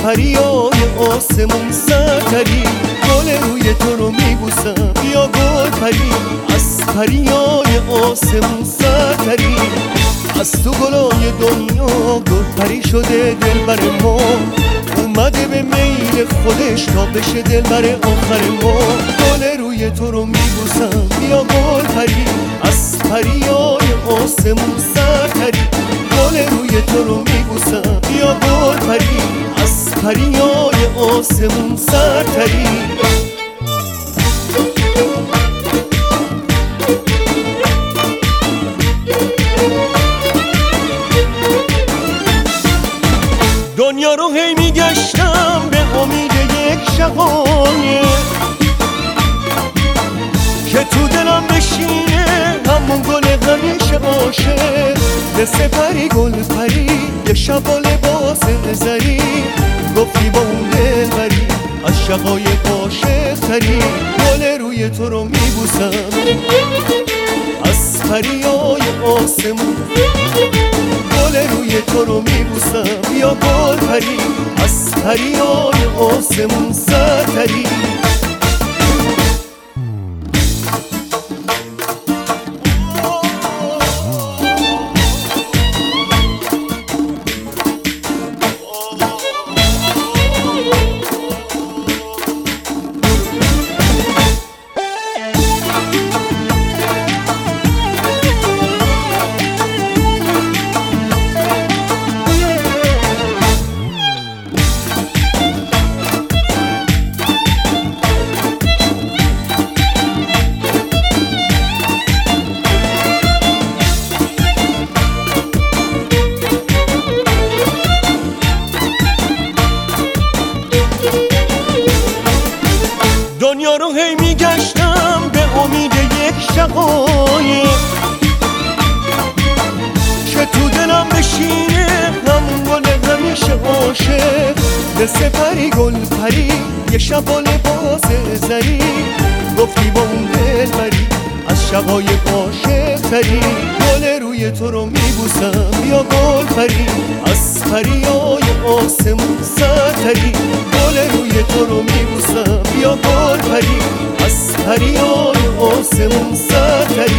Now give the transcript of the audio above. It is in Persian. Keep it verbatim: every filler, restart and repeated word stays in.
پریای آسمون سرتری، گل روی تو رو میبوسم بیا گل پری، از پریای آسمون سرتری، از تو گلای دنیا گل پری شده دلبر ما، اومده به میل خودش تا بشه دلبر آخر ما. گل روی تو رو میبوسم بیا گل پری، از پریای آسمون سرتری، گل روی تو رو میبوسم بیا گل پری، از پریای آسمون سرتری. دنیا رو هی میگشتم به امید یک شقایق که تو دلم بشینه همون گل همیشه عاشق، مثل پری گل پری یه شب و لباس زری، گفتی با اون دل بری از شقایق عاشق تری، گل روی تو رو میبوسم از پریای آسمون، گل روی تو رو میبوسم بیا گل پری، از پریای آسمون سرتری. دنیا رو هی میگشتم به امید یک شقایق که تو دلم بشینه همون گل همیشه عاشق، مثل پری گل پری یه شب و لباس زری، گفتی با اون دل بری از شقایق عاشق تری، گل روی تو رو میبوسم بیا گل پری، از پریای آسمون سرتری، گل روی تو رو میبوسم بیا گل پری، از پریای آسمون سرتری.